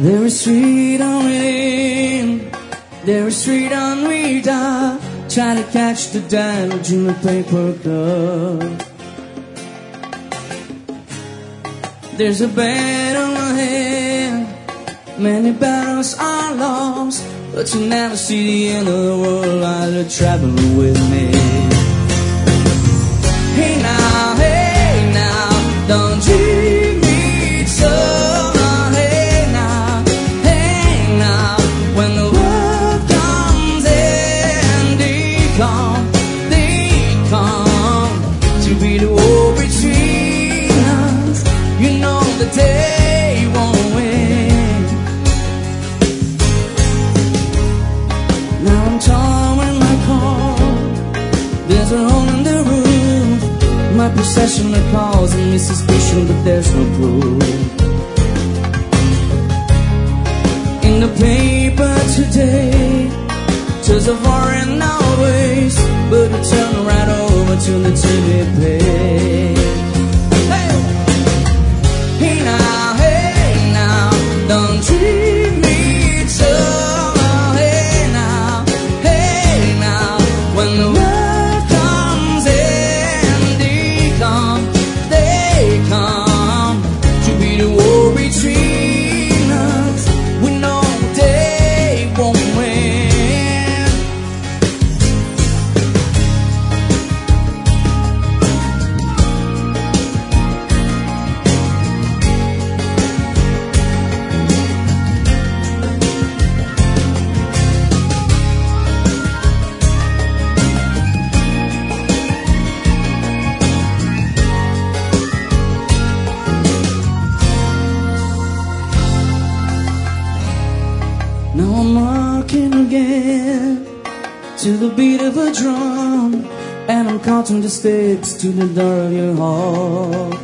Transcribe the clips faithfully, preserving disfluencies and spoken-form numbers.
There is freedom within, there is freedom without. Trying to catch the damage in the paper cup. There's a battle ahead, many battles are lost, but you never see the end of the world while you're traveling with me. Hey now, hey now, don't treat me so. Hey now, hey now, when the world comes in, they come, they come to be the war between us. You know that they won't win. Now I'm torn in my car, there's a hole in the roof. My possession are causing me suspicion, but there's no proof. In the paper today, tells of war and always, but it turned right over to the T V page. Hey, hey now, hey now, don't treat me so. Hey now, hey now, when the world comes in, they come, they come to be the war between us. We know they won't win. Now I'm walking again to the beat of a drum, and I'm counting the steps to the door of your heart.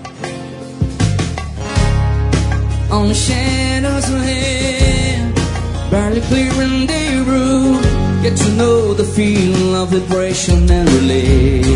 On the shadows ahead, barely clearing the room, get to know the feeling of vibration and relief.